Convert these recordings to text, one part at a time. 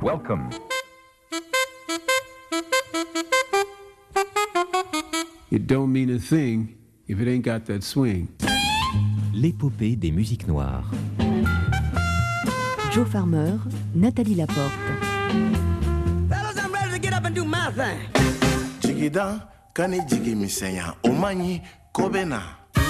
Welcome. It don't mean a thing if it ain't got that swing. L'épopée des musiques noires. Joe Farmer, Nathalie Laporte. Fellas, I'm ready to get up and do my thing. Jigida, kani jigi misenya, omanyi, kobena.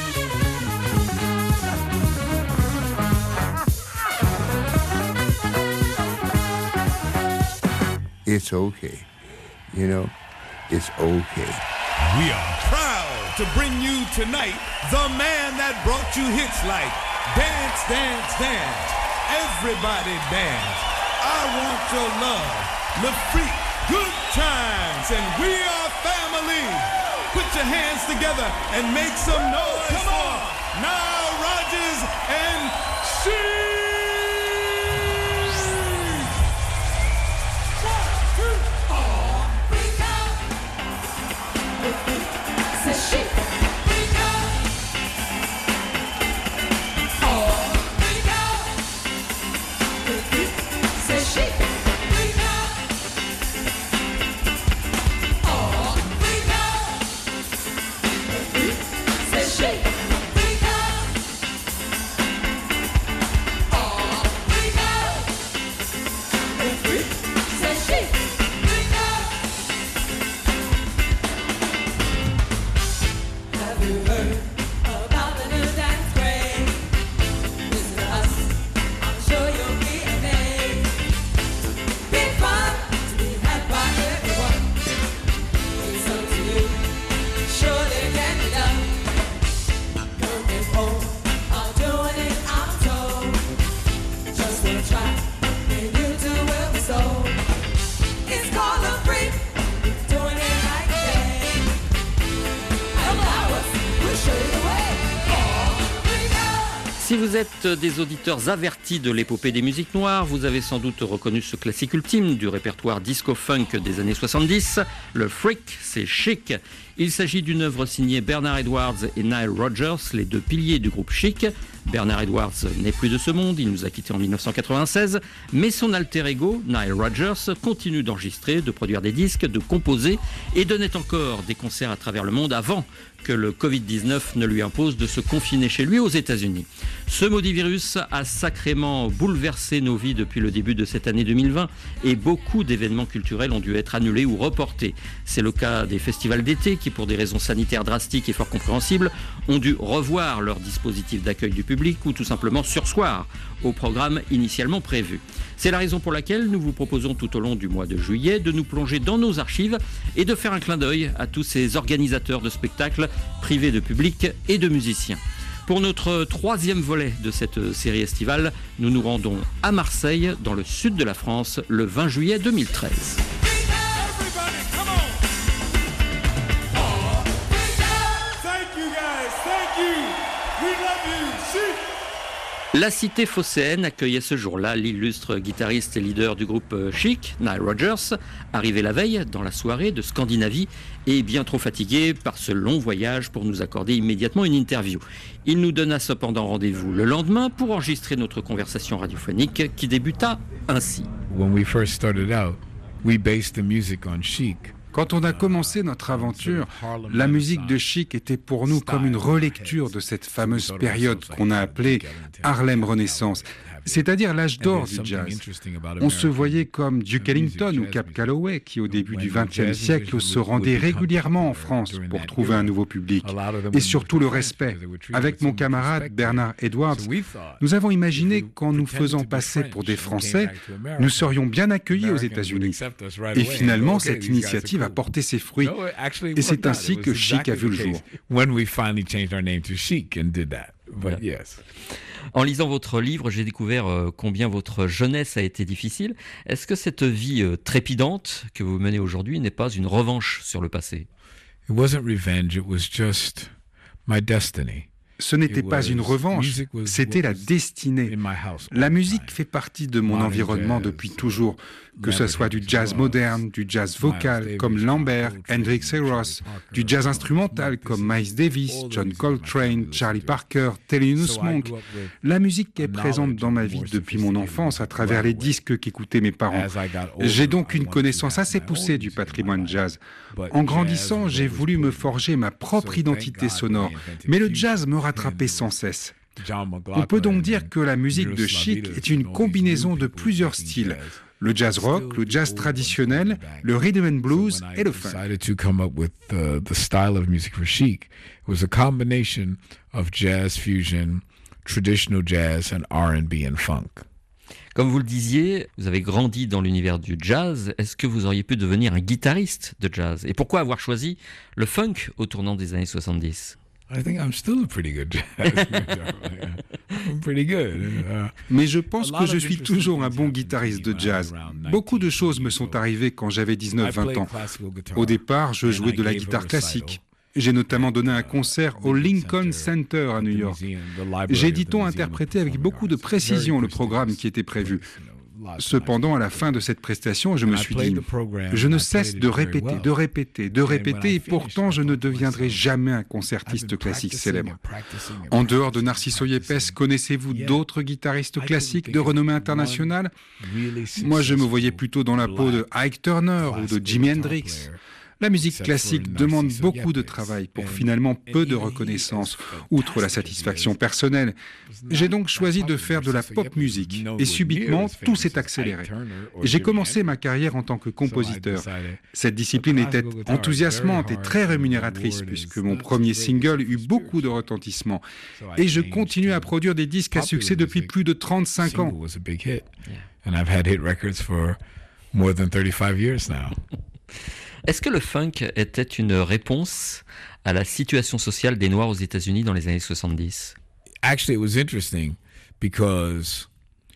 It's okay. You know, it's okay. We are proud to bring you tonight the man that brought you hits like Dance, Dance, Dance, Everybody Dance, I Want Your Love, Le Freak, Good Times, and We Are Family. Put your hands together and make some noise. Come on, Nile Rodgers and Chic. Si vous êtes des auditeurs avertis de l'épopée des musiques noires, vous avez sans doute reconnu ce classique ultime du répertoire disco-funk des années 70, le Freak, c'est Chic. Il s'agit d'une œuvre signée Bernard Edwards et Nile Rodgers, les deux piliers du groupe Chic. Bernard Edwards n'est plus de ce monde, il nous a quittés en 1996, mais son alter ego, Nile Rodgers, continue d'enregistrer, de produire des disques, de composer et donnait encore des concerts à travers le monde avant que le Covid-19 ne lui impose de se confiner chez lui aux États-Unis. Ce maudit virus a sacrément bouleversé nos vies depuis le début de cette année 2020 et beaucoup d'événements culturels ont dû être annulés ou reportés. C'est le cas des festivals d'été qui, pour des raisons sanitaires drastiques et fort compréhensibles, ont dû revoir leur dispositif d'accueil du public ou tout simplement surseoir au programme initialement prévu. C'est la raison pour laquelle nous vous proposons tout au long du mois de juillet de nous plonger dans nos archives et de faire un clin d'œil à tous ces organisateurs de spectacles privés de public et de musiciens. Pour notre troisième volet de cette série estivale, nous nous rendons à Marseille, dans le sud de la France, le 20 juillet 2013. La cité phocéenne accueillait ce jour-là l'illustre guitariste et leader du groupe Chic, Nile Rodgers, arrivé la veille dans la soirée de Scandinavie et bien trop fatigué par ce long voyage pour nous accorder immédiatement une interview. Il nous donna cependant rendez-vous le lendemain pour enregistrer notre conversation radiophonique qui débuta ainsi. When we first started out, we based the music on Chic. Quand on a commencé notre aventure, la musique de Chic était pour nous comme une relecture de cette fameuse période qu'on a appelée Harlem Renaissance, c'est-à-dire l'âge d'or du jazz. On se voyait comme Duke Ellington ou Cab Calloway qui, au début du XXe siècle, se rendaient régulièrement en France pour trouver un nouveau public. Et surtout le respect. Avec mon camarade Bernard Edwards, nous avons imaginé qu'en nous faisant passer pour des Français, nous serions bien accueillis aux États-Unis. Et finalement, cette initiative a porté ses fruits. Et c'est ainsi que Chic a vu le jour. En lisant votre livre, j'ai découvert combien votre jeunesse a été difficile. Est-ce que cette vie trépidante que vous menez aujourd'hui n'est pas une revanche sur le passé ? It wasn't revenge, it was just my destiny. Ce n'était pas une revanche, c'était la destinée. La musique fait partie de mon environnement depuis toujours, que ce soit du jazz moderne, du jazz vocal comme Lambert, Hendrix et Ross, du jazz instrumental comme Miles Davis, John Coltrane, Charlie Parker, Thelonious Monk. La musique est présente dans ma vie depuis mon enfance à travers les disques qu'écoutaient mes parents. J'ai donc une connaissance assez poussée du patrimoine jazz. En grandissant, j'ai voulu me forger ma propre identité sonore, mais le jazz me rattrapait sans cesse. On peut donc dire que la musique de Chic est une combinaison de plusieurs styles. Le jazz rock, le jazz traditionnel, le rhythm and blues et le funk. To come up with the style of music for Chic. It was a combination of jazz fusion, traditional jazz and R&B and funk. Comme vous le disiez, vous avez grandi dans l'univers du jazz. Est-ce que vous auriez pu devenir un guitariste de jazz? Et pourquoi avoir choisi le funk au tournant des années 70? I think I'm still a pretty good jazz musician. I'm pretty good. Mais je pense que je suis toujours un bon guitariste de jazz. Beaucoup de choses me sont arrivées quand j'avais 19-20 ans. Au départ, je jouais de la guitare classique. J'ai notamment donné un concert au Lincoln Center à New York. J'ai, dit-on, interprété avec beaucoup de précision le programme qui était prévu. Cependant, à la fin de cette prestation, je me suis dit, je ne cesse de répéter, et pourtant je ne deviendrai jamais un concertiste classique célèbre. En dehors de Narciso Yepes, connaissez-vous d'autres guitaristes classiques de renommée internationale? Moi, je me voyais plutôt dans la peau de Ike Turner ou de Jimi Hendrix. La musique classique demande beaucoup de travail pour finalement peu de reconnaissance, outre la satisfaction personnelle. J'ai donc choisi de faire de la pop musique et subitement tout s'est accéléré. J'ai commencé ma carrière en tant que compositeur. Cette discipline était enthousiasmante et très rémunératrice puisque mon premier single eut beaucoup de retentissement. Et je continue à produire des disques à succès depuis plus de 35 ans. Est-ce que le funk était une réponse à la situation sociale des Noirs aux États-Unis dans les années 70? Actually, it was interesting because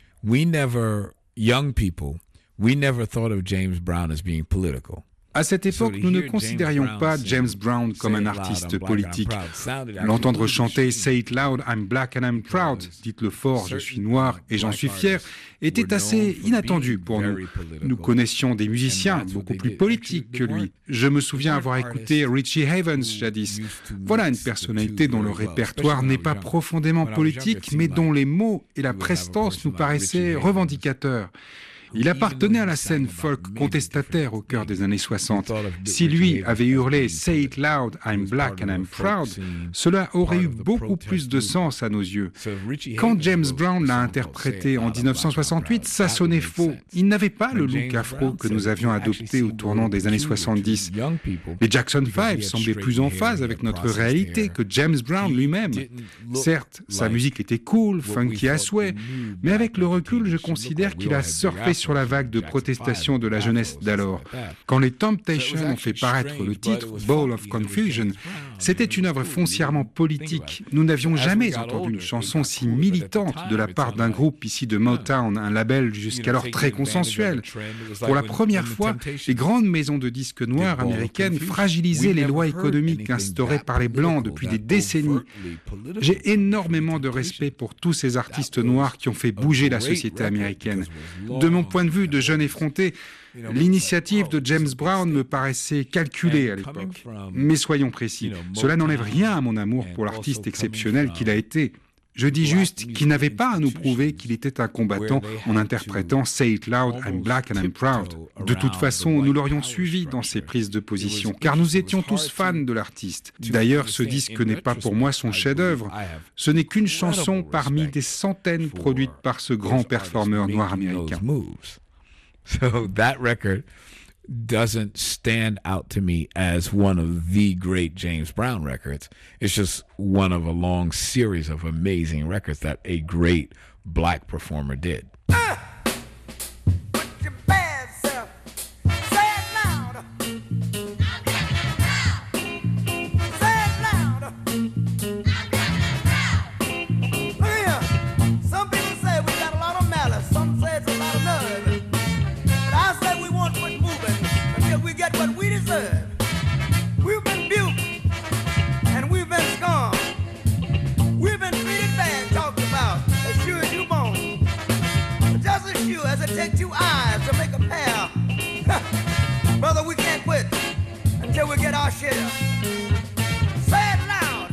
young people, we never thought of James Brown as being political. À cette époque, nous ne considérions pas James Brown comme un artiste politique. L'entendre chanter « Say it loud, I'm black and I'm proud », dites-le fort, je suis noir et j'en suis fier, était assez inattendu pour nous. Nous connaissions des musiciens beaucoup plus politiques que lui. Je me souviens avoir écouté Richie Havens jadis. Voilà une personnalité dont le répertoire n'est pas profondément politique, mais dont les mots et la prestance nous paraissaient revendicateurs. Il appartenait à la scène folk contestataire au cœur des années 60. Si lui avait hurlé « Say it loud, I'm black and I'm proud », cela aurait eu beaucoup plus de sens à nos yeux. Quand James Brown l'a interprété en 1968, ça sonnait faux. Il n'avait pas le look afro que nous avions adopté au tournant des années 70. Les Jackson 5 semblaient plus en phase avec notre réalité que James Brown lui-même. Certes, sa musique était cool, funky à souhait, mais avec le recul, je considère qu'il a surfé sur la vague de protestation de la jeunesse d'alors. Quand les Temptations ont fait paraître le titre « Ball of Confusion », c'était une œuvre foncièrement politique. Nous n'avions jamais entendu une chanson si militante de la part d'un groupe ici de Motown, un label jusqu'alors très consensuel. Pour la première fois, les grandes maisons de disques noirs américaines fragilisaient les lois économiques instaurées par les Blancs depuis des décennies. J'ai énormément de respect pour tous ces artistes noirs qui ont fait bouger la société américaine. De mon point de vue de jeune effronté, l'initiative de James Brown me paraissait calculée à l'époque. Mais soyons précis, cela n'enlève rien à mon amour pour l'artiste exceptionnel qu'il a été. Je dis juste qu'il n'avait pas à nous prouver qu'il était un combattant en interprétant « Say it loud, I'm black and I'm proud ». De toute façon, nous l'aurions suivi dans ses prises de position, car nous étions tous fans de l'artiste. D'ailleurs, ce disque n'est pas pour moi son chef-d'œuvre. Ce n'est qu'une chanson parmi des centaines produites par ce grand performeur noir américain. So that record doesn't stand out to me as one of the great James Brown records. It's just one of a long series of amazing records that a great black performer did. take two eyes to make a pair. Brother, we can't quit until we get our share. Say it loud.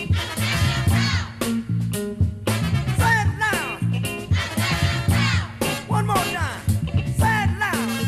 Say it loud. One more time. Say it loud.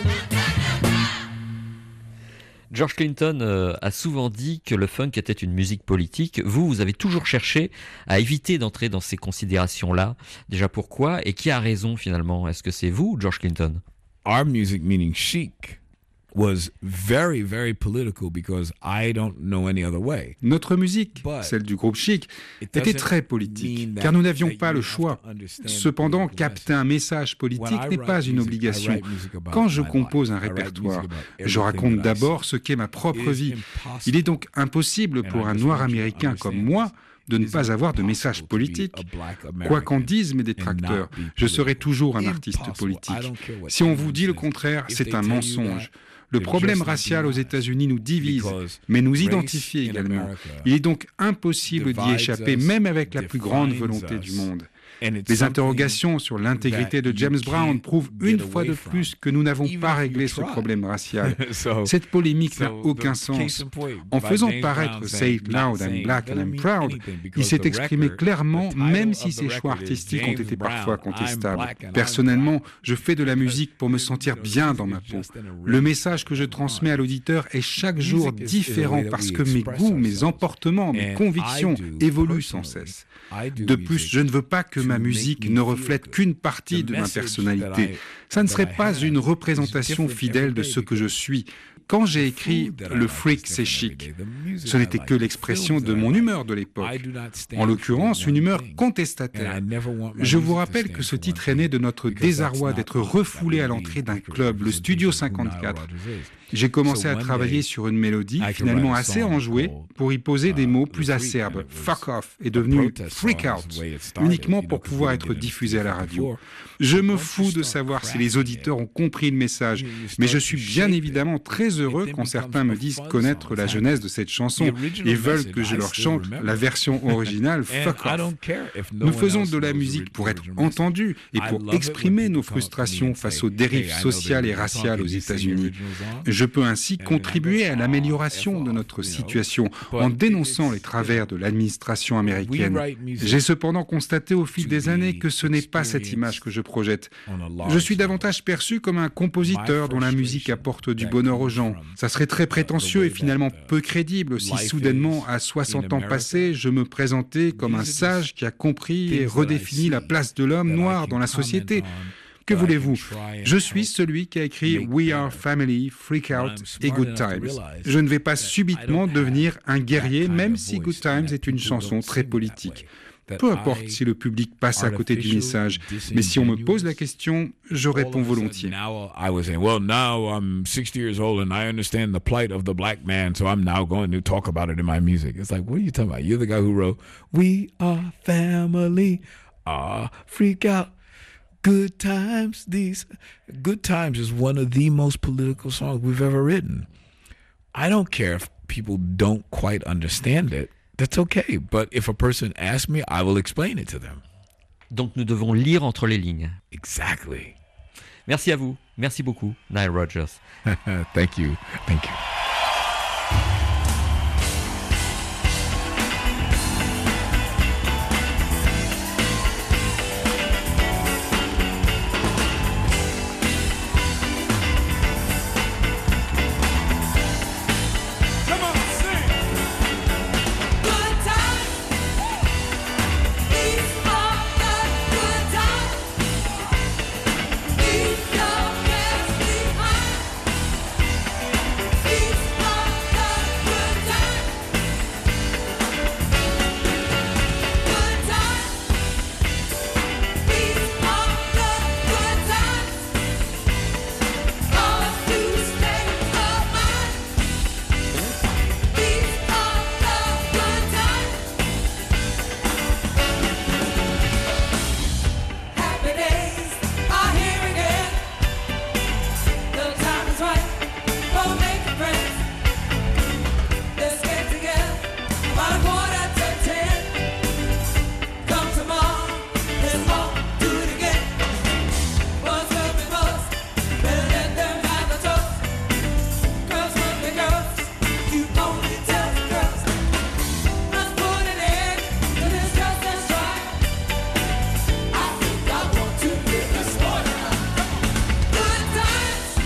George Clinton a souvent dit que le funk était une musique politique. Vous avez toujours cherché à éviter d'entrer dans ces considérations-là. Déjà pourquoi et qui a raison finalement? Est-ce que c'est vous ou George Clinton? Our music, meaning Chic, was very, very political because I don't know any other way. Notre musique, celle du groupe Chic, était très politique, car nous n'avions pas le choix. Cependant, capter un message politique n'est pas une obligation. Quand je compose un répertoire, je raconte d'abord ce qu'est ma propre vie. Il est donc impossible pour un noir américain comme moi de ne pas avoir de message politique. Quoi qu'en disent mes détracteurs, je serai toujours un artiste politique. Si on vous dit le contraire, c'est un mensonge. Le problème racial aux États-Unis nous divise, mais nous identifie également. Il est donc impossible d'y échapper, même avec la plus grande volonté du monde. Les interrogations sur l'intégrité de James Brown prouvent une fois de plus que nous n'avons pas réglé ce problème racial. Cette polémique n'a aucun sens. En faisant paraître Say It Loud, I'm Black and I'm Proud, il s'est exprimé clairement, même si ses choix artistiques ont été parfois contestables. Personnellement, je fais de la musique pour me sentir bien dans ma peau. Le message que je transmets à l'auditeur est chaque jour différent parce que mes goûts, mes emportements, mes convictions évoluent sans cesse. De plus, je ne veux pas que ma musique ne reflète qu'une partie de ma personnalité. Ça ne serait pas une représentation fidèle de ce que je suis. Quand j'ai écrit « Le Freak, c'est chic », ce n'était que l'expression de mon humeur de l'époque. En l'occurrence, une humeur contestataire. Je vous rappelle que ce titre est né de notre désarroi d'être refoulé à l'entrée d'un club, le Studio 54. J'ai commencé à travailler sur une mélodie finalement assez enjouée pour y poser des mots plus acerbes. « Fuck off » est devenu « Freak out », uniquement pour pouvoir être diffusé à la radio. Je me fous de savoir si les auditeurs ont compris le message, mais je suis bien évidemment très heureux quand certains me disent connaître la genèse de cette chanson et veulent que je leur chante la version originale « Fuck off ». Nous faisons de la musique pour être entendus et pour exprimer nos frustrations face aux dérives sociales et raciales aux États-Unis. Je peux ainsi contribuer à l'amélioration de notre situation en dénonçant les travers de l'administration américaine. J'ai cependant constaté au fil des années que ce n'est pas cette image que je projette. Je suis davantage perçu comme un compositeur dont la musique apporte du bonheur aux gens. Ça serait très prétentieux et finalement peu crédible si soudainement, à 60 ans passés, je me présentais comme un sage qui a compris et redéfini la place de l'homme noir dans la société. Que voulez-vous? Je suis celui qui a écrit We Are Family, Freak Out et Good Times. Je ne vais pas subitement devenir un guerrier, même si Good Times est une chanson très politique. Peu importe si le public passe à côté du message, mais si on me pose la question, je réponds volontiers. I was saying, well, now I'm 60 years old and I understand the plight of the black man, so I'm now going to talk about it in my music. It's like, what are you talking about? You're the guy who wrote, We Are Family, Freak Out. Good Times, Good Times is one of the most political songs we've ever written. I don't care if people don't quite understand it. That's okay. But if a person asks me, I will explain it to them. Donc nous devons lire entre les lignes. Exactly. Merci à vous. Merci beaucoup, Nile Rodgers. Thank you. Thank you. Keep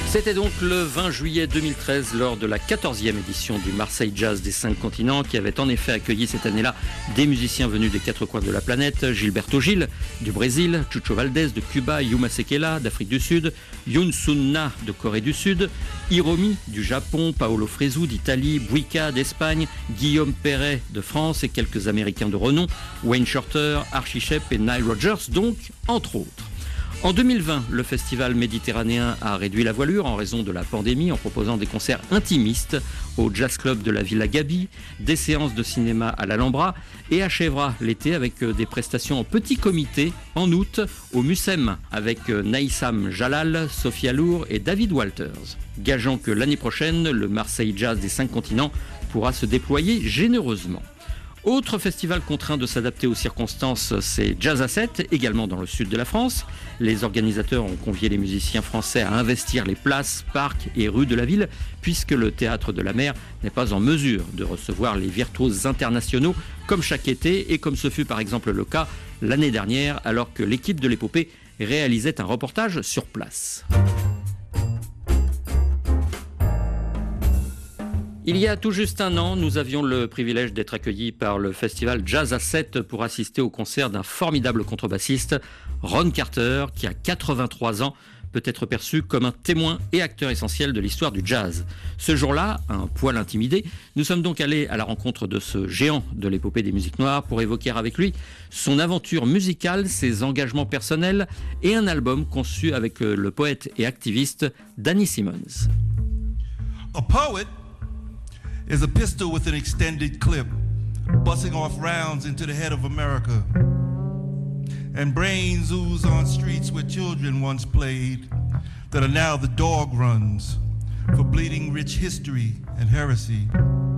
C'était donc le 20 juillet 2013 lors de la 14e édition du Marseille Jazz des 5 continents qui avait en effet accueilli cette année-là des musiciens venus des 4 coins de la planète, Gilberto Gil du Brésil, Chucho Valdés de Cuba, Yuma Sekela d'Afrique du Sud, Yoon Sun-na de Corée du Sud, Hiromi du Japon, Paolo Fresu d'Italie, Buica d'Espagne, Guillaume Perret de France et quelques Américains de renom, Wayne Shorter, Archie Shepp et Nile Rodgers donc, entre autres. En 2020, le festival méditerranéen a réduit la voilure en raison de la pandémie en proposant des concerts intimistes au Jazz Club de la Villa Gabi, des séances de cinéma à l'Alhambra et achèvera l'été avec des prestations en petit comité en août au Mucem avec Naïsam Jalal, Sophia Lour et David Walters. Gageant que l'année prochaine, le Marseille Jazz des 5 continents pourra se déployer généreusement. Autre festival contraint de s'adapter aux circonstances, c'est Jazz à 7, également dans le sud de la France. Les organisateurs ont convié les musiciens français à investir les places, parcs et rues de la ville, puisque le Théâtre de la Mer n'est pas en mesure de recevoir les virtuoses internationaux comme chaque été et comme ce fut par exemple le cas l'année dernière, alors que l'équipe de l'épopée réalisait un reportage sur place. Il y a tout juste un an, nous avions le privilège d'être accueillis par le festival Jazz à 7 pour assister au concert d'un formidable contrebassiste, Ron Carter, qui a 83 ans, peut être perçu comme un témoin et acteur essentiel de l'histoire du jazz. Ce jour-là, un poil intimidé, nous sommes donc allés à la rencontre de ce géant de l'épopée des musiques noires pour évoquer avec lui son aventure musicale, ses engagements personnels et un album conçu avec le poète et activiste Danny Simmons. A poet is a pistol with an extended clip, busting off rounds into the head of America. And brains ooze on streets where children once played, that are now the dog runs for bleeding rich history and heresy.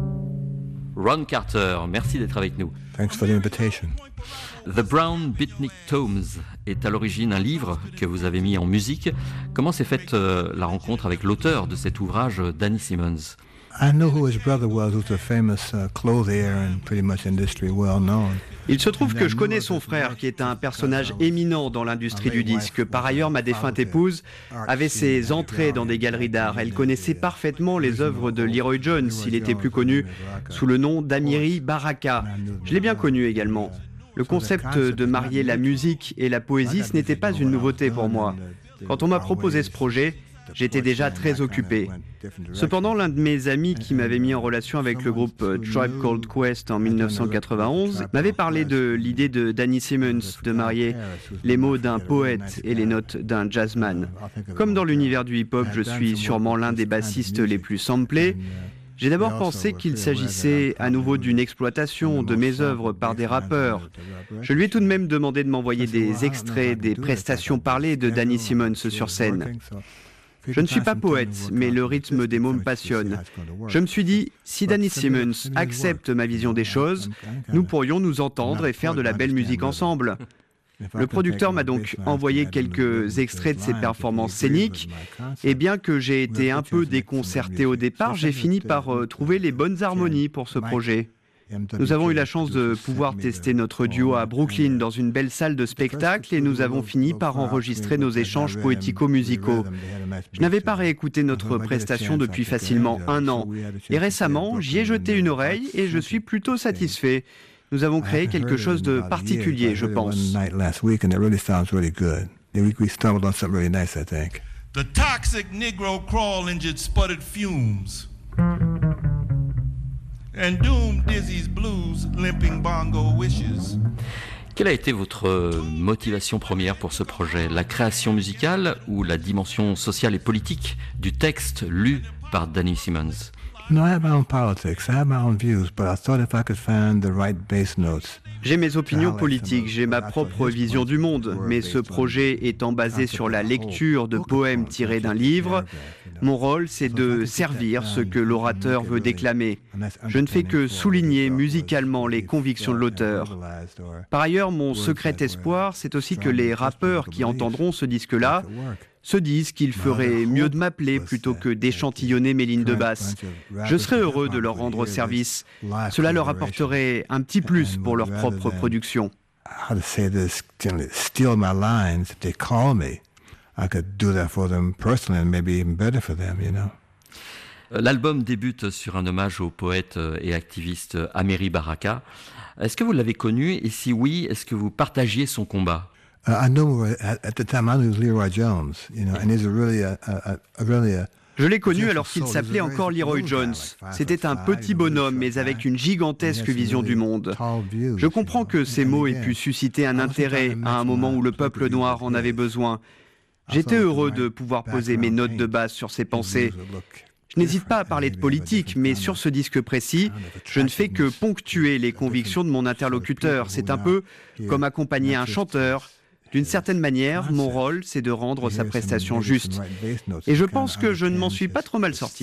Ron Carter, merci d'être avec nous. Thanks for the invitation. The Brown Beatnik Tomes est à l'origine un livre que vous avez mis en musique. Comment s'est faite la rencontre avec l'auteur de cet ouvrage, Danny Simmons? I knew who his brother was, who's a famous clothier and pretty much industry well known. Il se trouve que je connais son frère, qui est un personnage éminent dans l'industrie du disque. Par ailleurs, ma défunte épouse avait ses entrées dans des galeries d'art. Elle connaissait parfaitement les œuvres de Leroy Jones. Il était plus connu sous le nom d'Amiri Baraka. Je l'ai bien connu également. Le concept de marier la musique et la poésie, ce n'était pas une nouveauté pour moi. Quand on m'a proposé ce projet, j'étais déjà très occupé. Cependant, l'un de mes amis qui m'avait mis en relation avec le groupe Tribe Called Quest en 1991 m'avait parlé de l'idée de Danny Simmons de marier les mots d'un poète et les notes d'un jazzman. Comme dans l'univers du hip-hop, je suis sûrement l'un des bassistes les plus samplés. J'ai d'abord pensé qu'il s'agissait à nouveau d'une exploitation de mes œuvres par des rappeurs. Je lui ai tout de même demandé de m'envoyer des extraits des prestations parlées de Danny Simmons sur scène. Je ne suis pas poète, mais le rythme des mots me passionne. Je me suis dit, si Danny Simmons accepte ma vision des choses, nous pourrions nous entendre et faire de la belle musique ensemble. Le producteur m'a donc envoyé quelques extraits de ses performances scéniques, et bien que j'ai été un peu déconcerté au départ, j'ai fini par trouver les bonnes harmonies pour ce projet. Nous avons eu la chance de pouvoir tester notre duo à Brooklyn dans une belle salle de spectacle et nous avons fini par enregistrer nos échanges poético-musicaux. Je n'avais pas réécouté notre prestation depuis facilement 1 an et récemment, j'y ai jeté une oreille et je suis plutôt satisfait. Nous avons créé quelque chose de particulier, je pense. The toxic Negro crawl injured sputtered fumes. And Doom Dizzy's blues limping bongo wishes. Quelle a été votre motivation première pour ce projet? La création musicale ou la dimension sociale et politique du texte lu par Danny Simmons? No, I have my own politics. I have my own views, but I thought if I could find the right bass notes. J'ai mes opinions politiques, j'ai ma propre vision du monde, mais ce projet étant basé sur la lecture de poèmes tirés d'un livre, mon rôle c'est de servir ce que l'orateur veut déclamer. Je ne fais que souligner musicalement les convictions de l'auteur. Par ailleurs, mon secret espoir, c'est aussi que les rappeurs qui entendront ce disque-là se disent qu'il ferait mieux de m'appeler plutôt que d'échantillonner mes lignes de basse. Je serais heureux de leur rendre service. Cela leur apporterait un petit plus pour leur propre production. I could do that for them personally and maybe even better for them, you know. L'album débute sur un hommage au poète et activiste Amiri Baraka. Est-ce que vous l'avez connu et si oui, est-ce que vous partagiez son combat? I know at the time I knew Leroy Jones, you know, and he's really a Je l'ai connu alors qu'il s'appelait encore Leroy Jones. C'était un petit bonhomme, mais avec une gigantesque vision du monde. Je comprends que ces mots aient pu susciter un intérêt à un moment où le peuple noir en avait besoin. J'étais heureux de pouvoir poser mes notes de base sur ces pensées. Je n'hésite pas à parler de politique, mais sur ce disque précis, je ne fais que ponctuer les convictions de mon interlocuteur. C'est un peu comme accompagner un chanteur. D'une certaine manière, mon rôle, c'est de rendre sa prestation juste. Et je pense que je ne m'en suis pas trop mal sorti.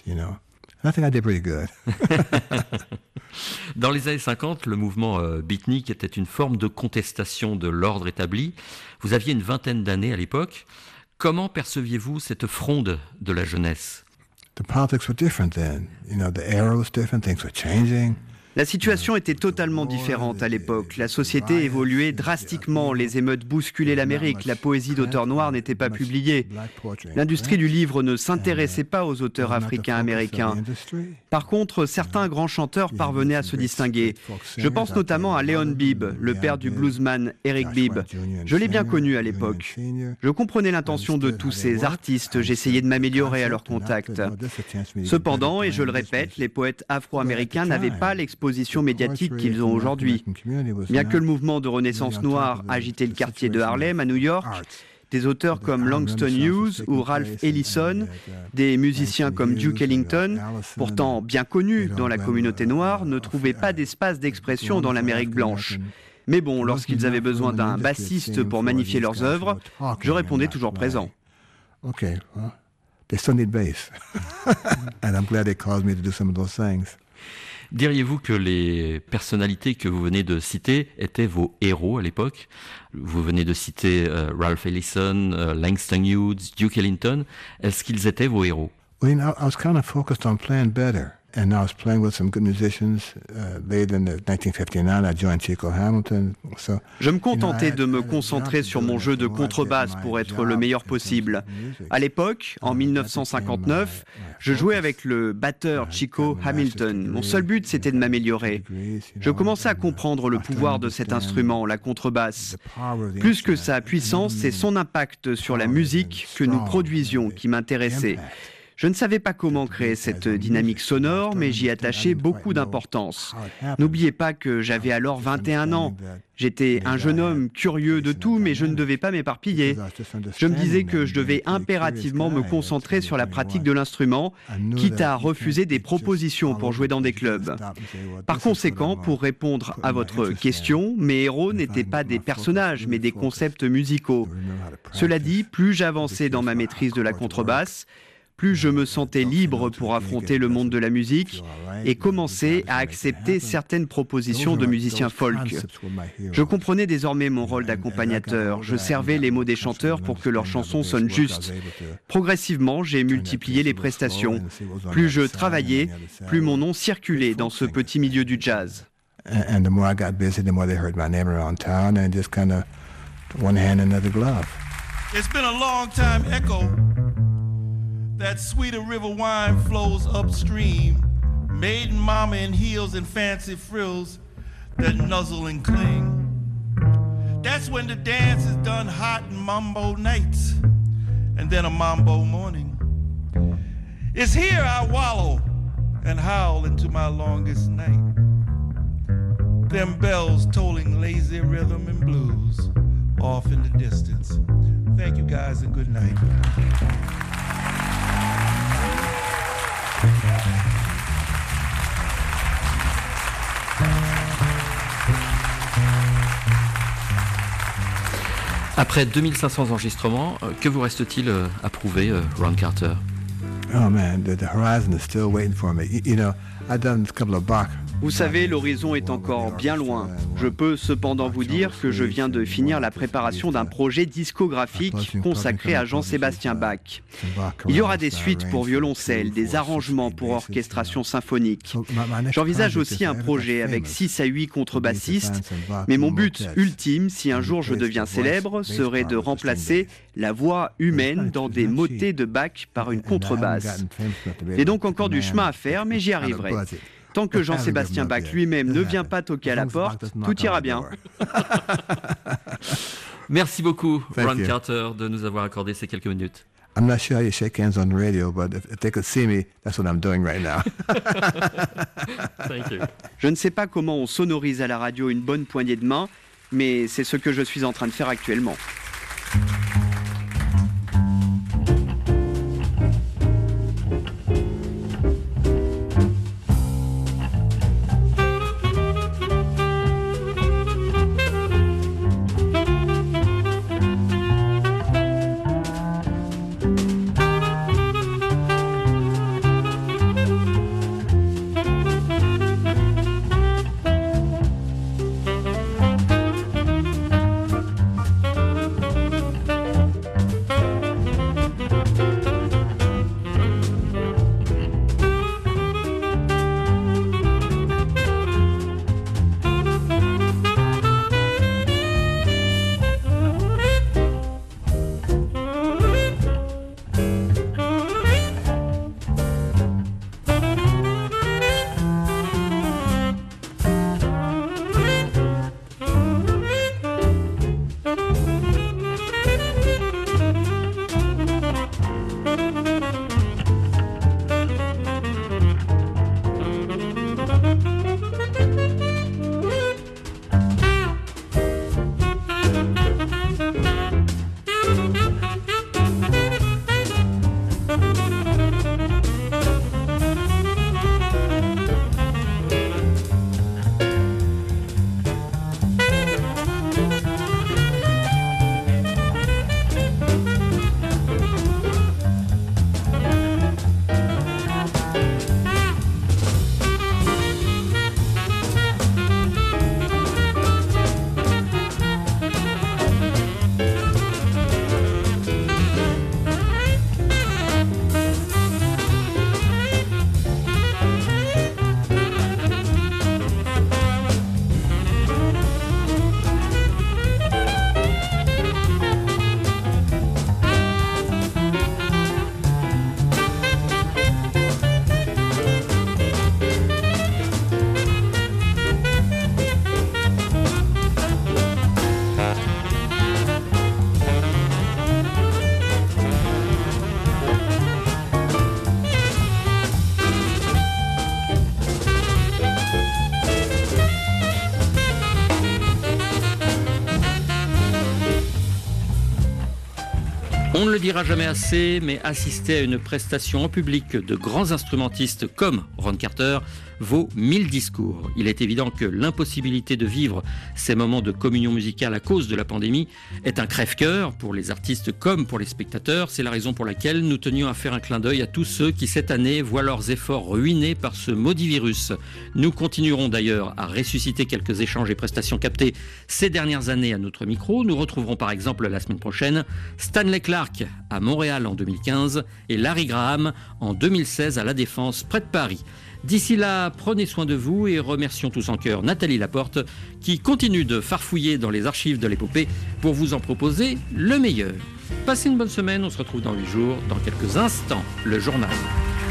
Dans les années 50, le mouvement beatnik était une forme de contestation de l'ordre établi. Vous aviez une vingtaine d'années à l'époque. Comment perceviez-vous cette fronde de la jeunesse? The politics were different then. You know, the era was different, things were changing. La situation était totalement différente à l'époque. La société évoluait drastiquement. Les émeutes bousculaient l'Amérique. La poésie d'auteurs noirs n'était pas publiée. L'industrie du livre ne s'intéressait pas aux auteurs africains-américains. Par contre, certains grands chanteurs parvenaient à se distinguer. Je pense notamment à Leon Bibb, le père du bluesman Eric Bibb. Je l'ai bien connu à l'époque. Je comprenais l'intention de tous ces artistes. J'essayais de m'améliorer à leur contact. Cependant, et je le répète, les poètes afro-américains n'avaient pas l'exposition médiatique qu'ils ont aujourd'hui. Bien que le mouvement de renaissance noire agitait le quartier de Harlem à New York, des auteurs comme Langston Hughes ou Ralph Ellison, des musiciens comme Duke Ellington, pourtant bien connus dans la communauté noire, ne trouvaient pas d'espace d'expression dans l'Amérique blanche. Mais bon, lorsqu'ils avaient besoin d'un bassiste pour magnifier leurs œuvres, je répondais toujours présent. Okay, well, they still need bass. And I'm glad they called me to do some of those things. Diriez-vous que les personnalités que vous venez de citer étaient vos héros à l'époque? Vous venez de citer Ralph Ellison, Langston Hughes, Duke Ellington. Est-ce qu'ils étaient vos héros? Well, you know, I was kind of focused on playing better. And I was playing with some good musicians. Late in 1959, I joined Chico Hamilton. So, je me contentais de me concentrer sur mon jeu de contrebasse pour être le meilleur possible. À l'époque, en 1959, je jouais avec le batteur Chico Hamilton. Mon seul but, c'était de m'améliorer. Je commençais à comprendre le pouvoir de cet instrument, la contrebasse. Plus que sa puissance, c'est son impact sur la musique que nous produisions qui m'intéressait. Je ne savais pas comment créer cette dynamique sonore, mais j'y attachais beaucoup d'importance. N'oubliez pas que j'avais alors 21 ans. J'étais un jeune homme curieux de tout, mais je ne devais pas m'éparpiller. Je me disais que je devais impérativement me concentrer sur la pratique de l'instrument, quitte à refuser des propositions pour jouer dans des clubs. Par conséquent, pour répondre à votre question, mes héros n'étaient pas des personnages, mais des concepts musicaux. Cela dit, plus j'avançais dans ma maîtrise de la contrebasse, plus je me sentais libre pour affronter le monde de la musique et commencer à accepter certaines propositions de musiciens folk. Je comprenais désormais mon rôle d'accompagnateur. Je servais les mots des chanteurs pour que leurs chansons sonnent justes. Progressivement, j'ai multiplié les prestations. Plus je travaillais, plus mon nom circulait dans ce petit milieu du jazz. And the more I got busy, the more they heard my name around town and just kind of one hand in another glove. It's been a long time echo. That sweeter river wine flows upstream, maiden mama in heels and fancy frills that nuzzle and cling. That's when the dance is done hot in mambo nights, and then a mambo morning. It's here I wallow and howl into my longest night. Them bells tolling lazy rhythm and blues off in the distance. Thank you guys and good night. Après 2500 enregistrements, que vous reste-t-il à prouver, Ron Carter? Oh man, the horizon is still waiting for me. You know, I've done a couple of Bach Vous savez, l'horizon est encore bien loin. Je peux cependant vous dire que je viens de finir la préparation d'un projet discographique consacré à Jean-Sébastien Bach. Il y aura des suites pour violoncelle, des arrangements pour orchestration symphonique. J'envisage aussi un projet avec 6 à 8 contrebassistes, mais mon but ultime, si un jour je deviens célèbre, serait de remplacer la voix humaine dans des motets de Bach par une contrebasse. Il y a donc encore du chemin à faire, mais j'y arriverai. Tant que Jean-Sébastien Bach lui-même ne vient pas toquer à la porte, tout ira bien. Merci beaucoup, Ron Carter, de nous avoir accordé ces quelques minutes. I'm not sure how you shake hands on radio, but if they could see me, that's what I'm doing right now. Thank you. Je ne sais pas comment on sonorise à la radio une bonne poignée de main, mais c'est ce que je suis en train de faire actuellement. On ne le dira jamais assez, mais assister à une prestation en public de grands instrumentistes comme Ron Carter vaut 1000 discours. Il est évident que l'impossibilité de vivre ces moments de communion musicale à cause de la pandémie est un crève-cœur pour les artistes comme pour les spectateurs. C'est la raison pour laquelle nous tenions à faire un clin d'œil à tous ceux qui cette année voient leurs efforts ruinés par ce maudit virus. Nous continuerons d'ailleurs à ressusciter quelques échanges et prestations captés ces dernières années à notre micro. Nous retrouverons par exemple la semaine prochaine Stanley Clarke à Montréal en 2015 et Larry Graham en 2016 à La Défense près de Paris. D'ici là, prenez soin de vous et remercions tous en cœur Nathalie Laporte qui continue de farfouiller dans les archives de l'épopée pour vous en proposer le meilleur. Passez une bonne semaine, on se retrouve dans 8 jours. Dans quelques instants, le journal.